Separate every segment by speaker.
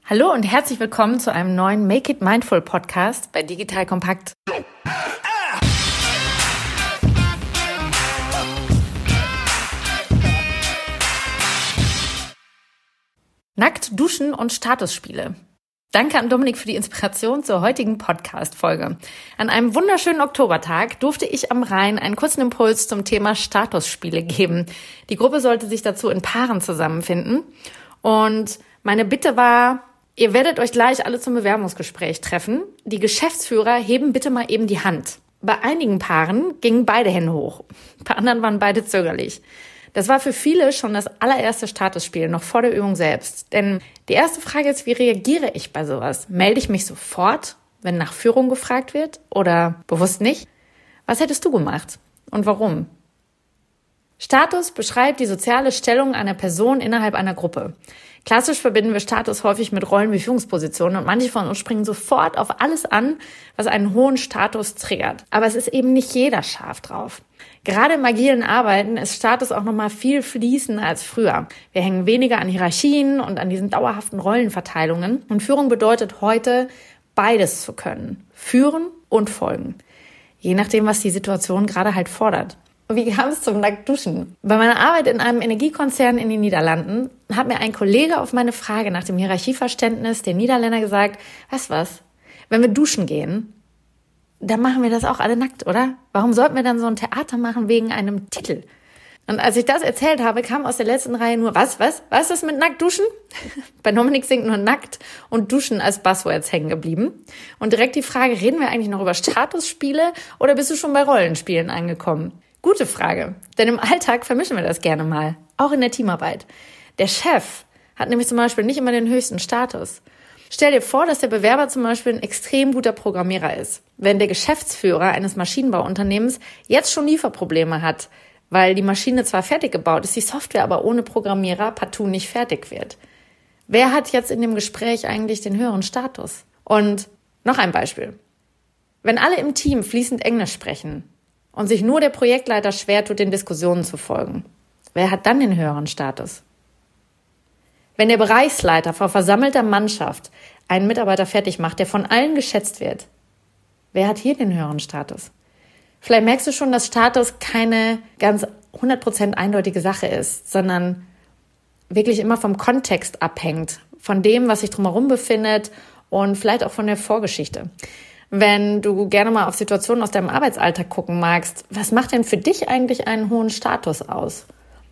Speaker 1: Hallo und herzlich willkommen zu einem neuen Make It Mindful Podcast bei Digital Kompakt. Nackt duschen und Statusspiele. Danke an Dominik für die Inspiration zur heutigen Podcast-Folge. An einem wunderschönen Oktobertag durfte ich am Rhein einen kurzen Impuls zum Thema Statusspiele geben. Die Gruppe sollte sich dazu in Paaren zusammenfinden. Und meine Bitte war, ihr werdet euch gleich alle zum Bewerbungsgespräch treffen. Die Geschäftsführer heben bitte mal eben die Hand. Bei einigen Paaren gingen beide Hände hoch. Bei anderen waren beide zögerlich. Das war für viele schon das allererste Statusspiel, noch vor der Übung selbst. Denn die erste Frage ist, wie reagiere ich bei sowas? Melde ich mich sofort, wenn nach Führung gefragt wird oder bewusst nicht? Was hättest du gemacht und warum? Status beschreibt die soziale Stellung einer Person innerhalb einer Gruppe. Klassisch verbinden wir Status häufig mit Rollen wie Führungspositionen und manche von uns springen sofort auf alles an, was einen hohen Status triggert. Aber es ist eben nicht jeder scharf drauf. Gerade im agilen Arbeiten ist Status auch nochmal viel fließender als früher. Wir hängen weniger an Hierarchien und an diesen dauerhaften Rollenverteilungen. Und Führung bedeutet heute, beides zu können. Führen und folgen. Je nachdem, was die Situation gerade halt fordert. Wie kam es zum Nacktduschen? Bei meiner Arbeit in einem Energiekonzern in den Niederlanden hat mir ein Kollege auf meine Frage nach dem Hierarchieverständnis der Niederländer gesagt, weißt du was, wenn wir duschen gehen, dann machen wir das auch alle nackt, oder? Warum sollten wir dann so ein Theater machen wegen einem Titel? Und als ich das erzählt habe, kam aus der letzten Reihe nur, was ist das mit Nacktduschen? Bei Dominik singt nur nackt und duschen als Buzzwords hängen geblieben. Und direkt die Frage, reden wir eigentlich noch über Statusspiele oder bist du schon bei Rollenspielen angekommen? Gute Frage, denn im Alltag vermischen wir das gerne mal, auch in der Teamarbeit. Der Chef hat nämlich zum Beispiel nicht immer den höchsten Status. Stell dir vor, dass der Bewerber zum Beispiel ein extrem guter Programmierer ist. Wenn der Geschäftsführer eines Maschinenbauunternehmens jetzt schon Lieferprobleme hat, weil die Maschine zwar fertig gebaut ist, die Software aber ohne Programmierer partout nicht fertig wird. Wer hat jetzt in dem Gespräch eigentlich den höheren Status? Und noch ein Beispiel. Wenn alle im Team fließend Englisch sprechen und sich nur der Projektleiter schwer tut, den Diskussionen zu folgen, wer hat dann den höheren Status? Wenn der Bereichsleiter vor versammelter Mannschaft einen Mitarbeiter fertig macht, der von allen geschätzt wird, wer hat hier den höheren Status? Vielleicht merkst du schon, dass Status keine ganz 100% eindeutige Sache ist, sondern wirklich immer vom Kontext abhängt, von dem, was sich drumherum befindet und vielleicht auch von der Vorgeschichte. Wenn du gerne mal auf Situationen aus deinem Arbeitsalltag gucken magst, was macht denn für dich eigentlich einen hohen Status aus?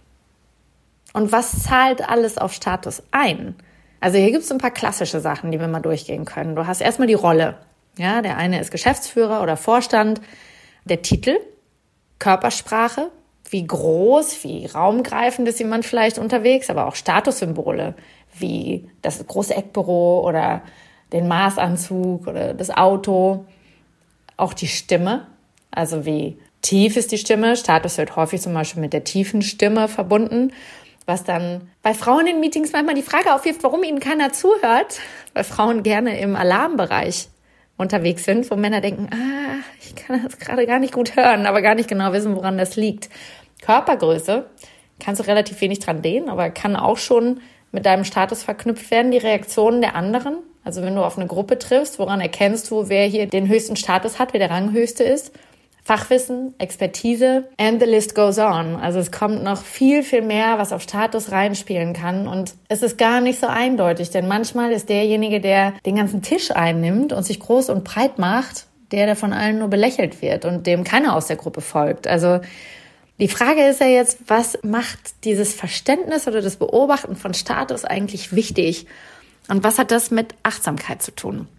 Speaker 1: Und was zahlt alles auf Status ein? Also hier gibt es ein paar klassische Sachen, die wir mal durchgehen können. Du hast erstmal die Rolle. Ja, der eine ist Geschäftsführer oder Vorstand. Der Titel, Körpersprache, wie groß, wie raumgreifend ist jemand vielleicht unterwegs, aber auch Statussymbole, wie das große Eckbüro oder den Maßanzug oder das Auto, auch die Stimme, also wie tief ist die Stimme. Status wird häufig zum Beispiel mit der tiefen Stimme verbunden, was dann bei Frauen in Meetings manchmal die Frage aufwirft, warum ihnen keiner zuhört, weil Frauen gerne im Alarmbereich unterwegs sind, wo Männer denken, ich kann das gerade gar nicht gut hören, aber gar nicht genau wissen, woran das liegt. Körpergröße, kannst du relativ wenig dran dehnen, aber kann auch schon mit deinem Status verknüpft werden, die Reaktionen der anderen. Also wenn du auf eine Gruppe triffst, woran erkennst du, wer hier den höchsten Status hat, wer der Ranghöchste ist? Fachwissen, Expertise and the list goes on. Also es kommt noch viel, viel mehr, was auf Status reinspielen kann. Und es ist gar nicht so eindeutig, denn manchmal ist derjenige, der den ganzen Tisch einnimmt und sich groß und breit macht, der von allen nur belächelt wird und dem keiner aus der Gruppe folgt. Also die Frage ist ja jetzt, was macht dieses Verständnis oder das Beobachten von Status eigentlich wichtig? Und was hat das mit Achtsamkeit zu tun?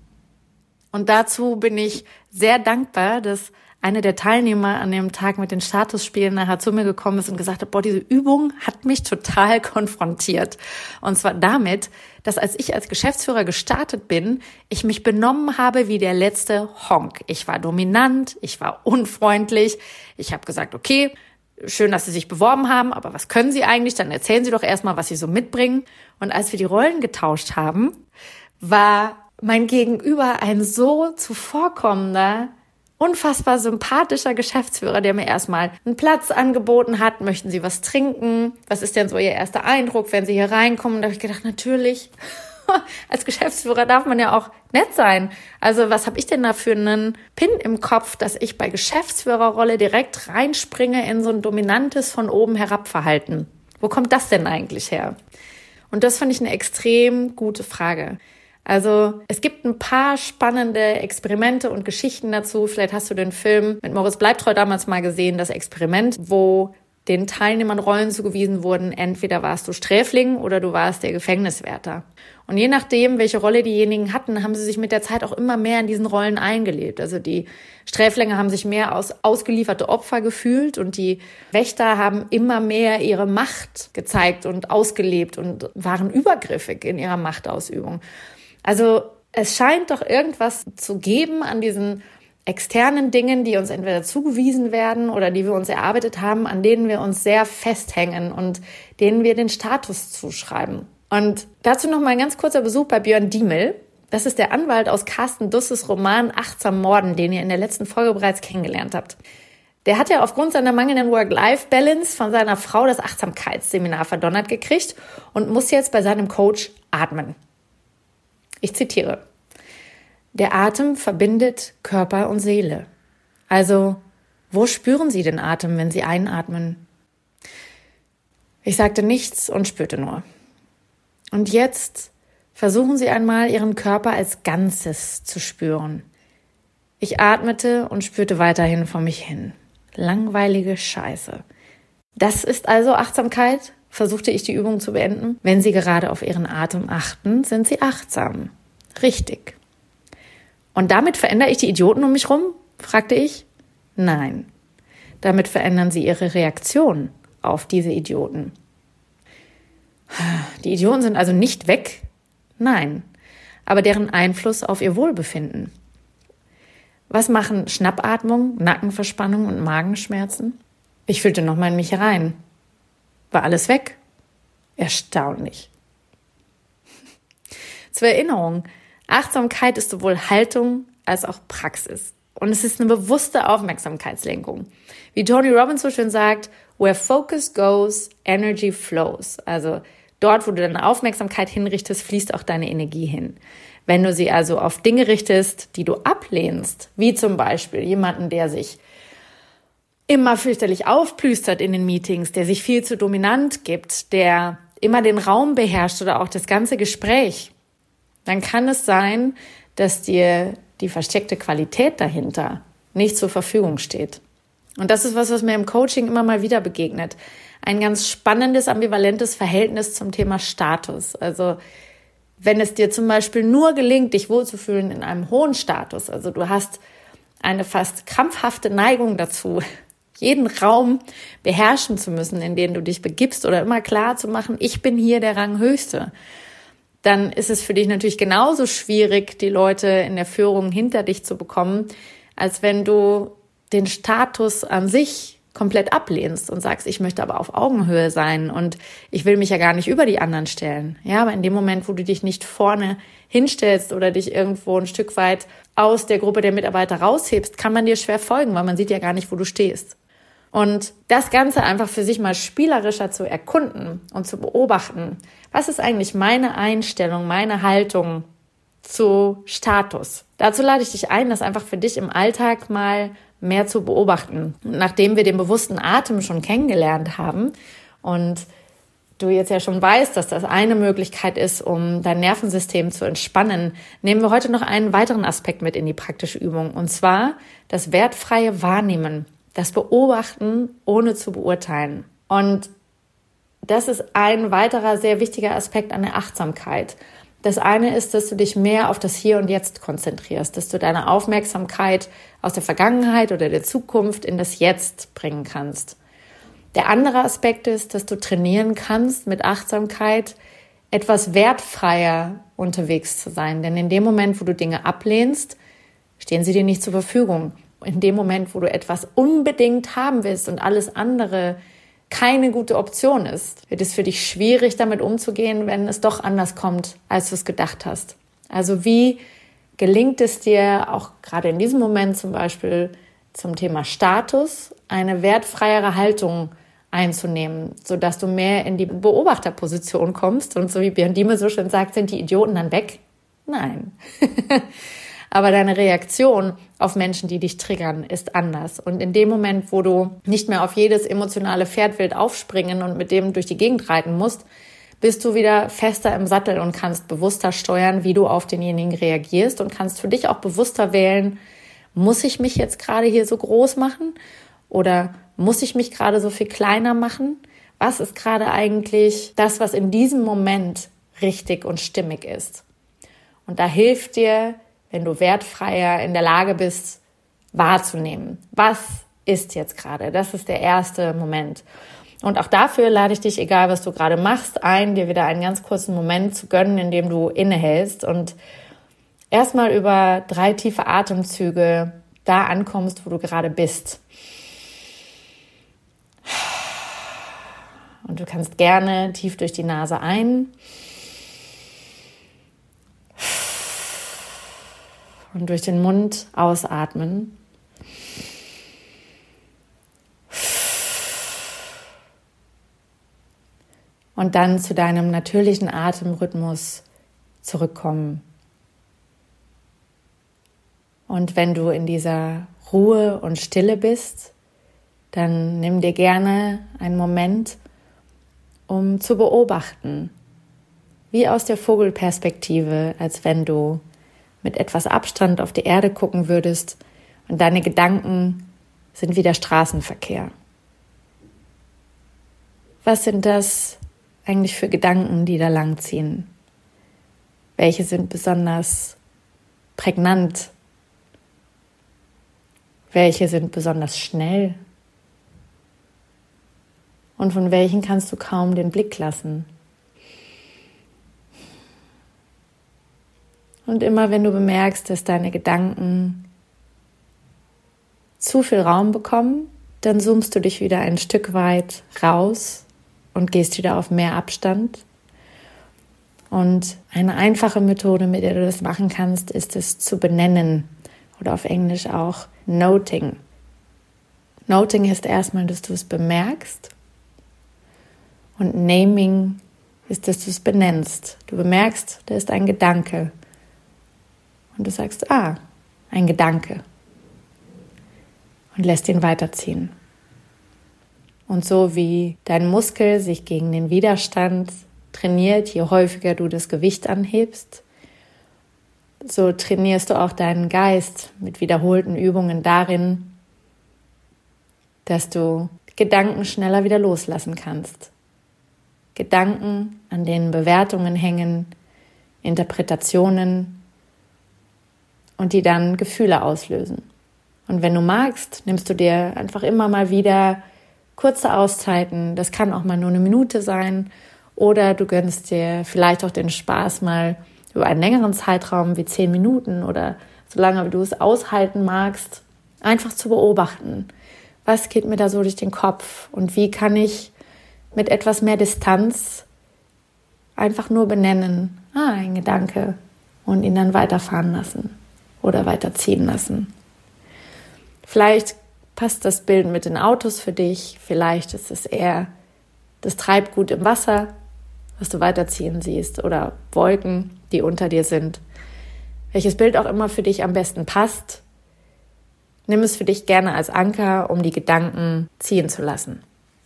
Speaker 1: Und dazu bin ich sehr dankbar, dass eine der Teilnehmer an dem Tag mit den Statusspielen nachher zu mir gekommen ist und gesagt hat, diese Übung hat mich total konfrontiert. Und zwar damit, dass als ich als Geschäftsführer gestartet bin, ich mich benommen habe wie der letzte Honk. Ich war dominant, ich war unfreundlich. Ich habe gesagt, okay, schön, dass Sie sich beworben haben, aber was können Sie eigentlich? Dann erzählen Sie doch erstmal, was Sie so mitbringen. Und als wir die Rollen getauscht haben, war mein Gegenüber ein so zuvorkommender, unfassbar sympathischer Geschäftsführer, der mir erstmal einen Platz angeboten hat. Möchten Sie was trinken? Was ist denn so Ihr erster Eindruck, wenn Sie hier reinkommen? Da habe ich gedacht, natürlich. Als Geschäftsführer darf man ja auch nett sein. Also was habe ich denn da für einen Pin im Kopf, dass ich bei Geschäftsführerrolle direkt reinspringe in so ein dominantes von oben herab Verhalten? Wo kommt das denn eigentlich her? Und das fand ich eine extrem gute Frage. Also es gibt ein paar spannende Experimente und Geschichten dazu. Vielleicht hast du den Film mit Moritz Bleibtreu damals mal gesehen, das Experiment, wo den Teilnehmern Rollen zugewiesen wurden. Entweder warst du Sträfling oder du warst der Gefängniswärter. Und je nachdem, welche Rolle diejenigen hatten, haben sie sich mit der Zeit auch immer mehr in diesen Rollen eingelebt. Also die Sträflinge haben sich mehr als ausgelieferte Opfer gefühlt und die Wächter haben immer mehr ihre Macht gezeigt und ausgelebt und waren übergriffig in ihrer Machtausübung. Also es scheint doch irgendwas zu geben an diesen externen Dingen, die uns entweder zugewiesen werden oder die wir uns erarbeitet haben, an denen wir uns sehr festhängen und denen wir den Status zuschreiben. Und dazu noch mal ein ganz kurzer Besuch bei Björn Diemel. Das ist der Anwalt aus Carsten Dusses Roman Achtsam Morden, den ihr in der letzten Folge bereits kennengelernt habt. Der hat ja aufgrund seiner mangelnden Work-Life-Balance von seiner Frau das Achtsamkeitsseminar verdonnert gekriegt und muss jetzt bei seinem Coach atmen. Ich zitiere: Der Atem verbindet Körper und Seele. Also, wo spüren Sie den Atem, wenn Sie einatmen? Ich sagte nichts und spürte nur. Und jetzt versuchen Sie einmal, Ihren Körper als Ganzes zu spüren. Ich atmete und spürte weiterhin vor mich hin. Langweilige Scheiße. Das ist also Achtsamkeit? Versuchte ich die Übung zu beenden. Wenn Sie gerade auf Ihren Atem achten, sind Sie achtsam. Richtig. Und damit verändere ich die Idioten um mich rum? Fragte ich. Nein. Damit verändern Sie Ihre Reaktion auf diese Idioten. Die Idioten sind also nicht weg? Nein. Aber deren Einfluss auf Ihr Wohlbefinden. Was machen Schnappatmung, Nackenverspannung und Magenschmerzen? Ich fühlte nochmal in mich herein. War alles weg? Erstaunlich. Zur Erinnerung, Achtsamkeit ist sowohl Haltung als auch Praxis. Und es ist eine bewusste Aufmerksamkeitslenkung. Wie Tony Robbins so schön sagt, where focus goes, energy flows. Also dort, wo du deine Aufmerksamkeit hinrichtest, fließt auch deine Energie hin. Wenn du sie also auf Dinge richtest, die du ablehnst, wie zum Beispiel jemanden, der sich immer fürchterlich aufplüstert in den Meetings, der sich viel zu dominant gibt, der immer den Raum beherrscht oder auch das ganze Gespräch, dann kann es sein, dass dir die versteckte Qualität dahinter nicht zur Verfügung steht. Und das ist was mir im Coaching immer mal wieder begegnet. Ein ganz spannendes, ambivalentes Verhältnis zum Thema Status. Also wenn es dir zum Beispiel nur gelingt, dich wohlzufühlen in einem hohen Status, also du hast eine fast krampfhafte Neigung dazu, jeden Raum beherrschen zu müssen, in den du dich begibst oder immer klar zu machen, ich bin hier der Ranghöchste, dann ist es für dich natürlich genauso schwierig, die Leute in der Führung hinter dich zu bekommen, als wenn du den Status an sich komplett ablehnst und sagst, ich möchte aber auf Augenhöhe sein und ich will mich ja gar nicht über die anderen stellen. Ja, aber in dem Moment, wo du dich nicht vorne hinstellst oder dich irgendwo ein Stück weit aus der Gruppe der Mitarbeiter raushebst, kann man dir schwer folgen, weil man sieht ja gar nicht, wo du stehst. Und das Ganze einfach für sich mal spielerischer zu erkunden und zu beobachten, was ist eigentlich meine Einstellung, meine Haltung zu Status? Dazu lade ich dich ein, das einfach für dich im Alltag mal mehr zu beobachten. Nachdem wir den bewussten Atem schon kennengelernt haben und du jetzt ja schon weißt, dass das eine Möglichkeit ist, um dein Nervensystem zu entspannen, nehmen wir heute noch einen weiteren Aspekt mit in die praktische Übung, und zwar das wertfreie Wahrnehmen. Das Beobachten, ohne zu beurteilen. Und das ist ein weiterer sehr wichtiger Aspekt an der Achtsamkeit. Das eine ist, dass du dich mehr auf das Hier und Jetzt konzentrierst, dass du deine Aufmerksamkeit aus der Vergangenheit oder der Zukunft in das Jetzt bringen kannst. Der andere Aspekt ist, dass du trainieren kannst, mit Achtsamkeit etwas wertfreier unterwegs zu sein. Denn in dem Moment, wo du Dinge ablehnst, stehen sie dir nicht zur Verfügung. In dem Moment, wo du etwas unbedingt haben willst und alles andere keine gute Option ist, wird es für dich schwierig, damit umzugehen, wenn es doch anders kommt, als du es gedacht hast. Also wie gelingt es dir, auch gerade in diesem Moment zum Beispiel zum Thema Status, eine wertfreiere Haltung einzunehmen, sodass du mehr in die Beobachterposition kommst. Und so wie Björn Dieme so schön sagt, sind die Idioten dann weg? Nein. Aber deine Reaktion auf Menschen, die dich triggern, ist anders. Und in dem Moment, wo du nicht mehr auf jedes emotionale Pferdwild aufspringen und mit dem durch die Gegend reiten musst, bist du wieder fester im Sattel und kannst bewusster steuern, wie du auf denjenigen reagierst und kannst für dich auch bewusster wählen, muss ich mich jetzt gerade hier so groß machen oder muss ich mich gerade so viel kleiner machen? Was ist gerade eigentlich das, was in diesem Moment richtig und stimmig ist? Und da hilft dir, wenn du wertfreier in der Lage bist, wahrzunehmen. Was ist jetzt gerade? Das ist der erste Moment. Und auch dafür lade ich dich, egal was du gerade machst, ein, dir wieder einen ganz kurzen Moment zu gönnen, in dem du innehältst und erstmal über 3 tiefe Atemzüge da ankommst, wo du gerade bist. Und du kannst gerne tief durch die Nase ein und durch den Mund ausatmen. Und dann zu deinem natürlichen Atemrhythmus zurückkommen. Und wenn du in dieser Ruhe und Stille bist, dann nimm dir gerne einen Moment, um zu beobachten, wie aus der Vogelperspektive, als wenn du mit etwas Abstand auf die Erde gucken würdest und deine Gedanken sind wie der Straßenverkehr. Was sind das eigentlich für Gedanken, die da langziehen? Welche sind besonders prägnant? Welche sind besonders schnell? Und von welchen kannst du kaum den Blick lassen? Und immer wenn du bemerkst, dass deine Gedanken zu viel Raum bekommen, dann zoomst du dich wieder ein Stück weit raus und gehst wieder auf mehr Abstand. Und eine einfache Methode, mit der du das machen kannst, ist es zu benennen oder auf Englisch auch Noting. Noting ist erstmal, dass du es bemerkst und Naming ist, dass du es benennst. Du bemerkst, da ist ein Gedanke und du sagst, ein Gedanke und lässt ihn weiterziehen. Und so wie dein Muskel sich gegen den Widerstand trainiert, je häufiger du das Gewicht anhebst, so trainierst du auch deinen Geist mit wiederholten Übungen darin, dass du Gedanken schneller wieder loslassen kannst. Gedanken, an denen Bewertungen hängen, Interpretationen und die dann Gefühle auslösen. Und wenn du magst, nimmst du dir einfach immer mal wieder kurze Auszeiten, das kann auch mal nur 1 Minute sein, oder du gönnst dir vielleicht auch den Spaß mal über einen längeren Zeitraum wie 10 Minuten oder so lange, wie du es aushalten magst, einfach zu beobachten. Was geht mir da so durch den Kopf und wie kann ich mit etwas mehr Distanz einfach nur benennen, ein Gedanke, und ihn dann weiterfahren lassen oder weiterziehen lassen. Vielleicht passt das Bild mit den Autos für dich, vielleicht ist es eher das Treibgut im Wasser, was du weiterziehen siehst, oder Wolken, die unter dir sind. Welches Bild auch immer für dich am besten passt, nimm es für dich gerne als Anker, um die Gedanken ziehen zu lassen.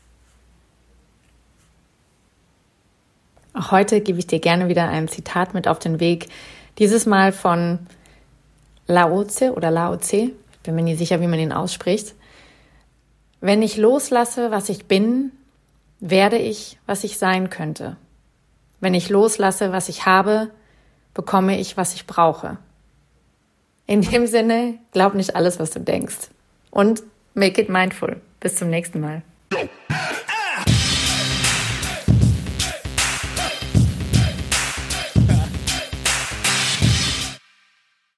Speaker 1: Auch heute gebe ich dir gerne wieder ein Zitat mit auf den Weg, dieses Mal von Lao Tse oder Lao Tse, ich bin mir nicht sicher, wie man ihn ausspricht. Wenn ich loslasse, was ich bin, werde ich, was ich sein könnte. Wenn ich loslasse, was ich habe, bekomme ich, was ich brauche. In dem Sinne, glaub nicht alles, was du denkst. Und make it mindful. Bis zum nächsten Mal.